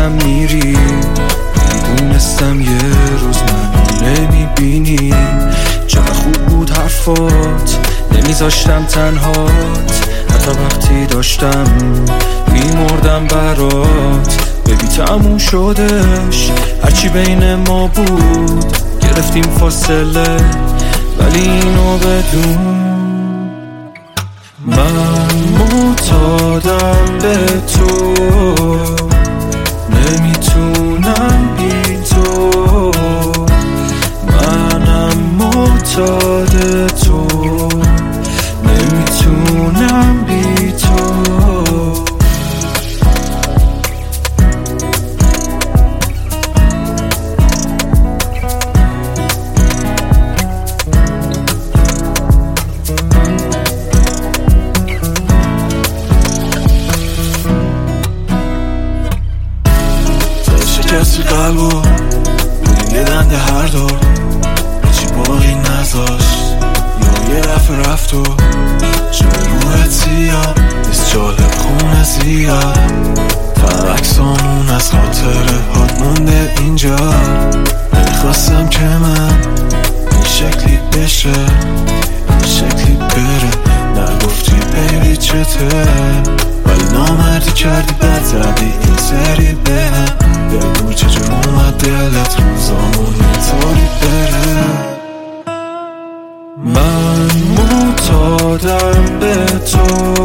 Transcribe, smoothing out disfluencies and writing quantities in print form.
ازم میری، میدونستم یه روز منو نمیبینی. چقدر خوب بود حرفات، نمیذاشتم تنهات، حتی وقتی داشتم میمردم برات. ببی تموم شدش، هرچی بین ما بود گرفتیم فاصله، ولی اینو بدون من معتادم به تو، نمیتونم بی تو، منم معتاد تو، نمیتونم بی تو. شکستی قلبو بودی یه دنده هر دور، هیچی باقی نذاشت یا یه دفعه رفت و چه روحت سیاه نیست، جالب خونه زیاد فقط عکسامون از خاطره هات مونده اینجا. نمیخواستم که من این شکلی بشه، این شکلی بره، نگفتی بیبی چته، ولی نامردی کردی بد زدی این سری بهم. بگو چجور اومد دلت روزامون اینطوری بره. من معتادم به تو،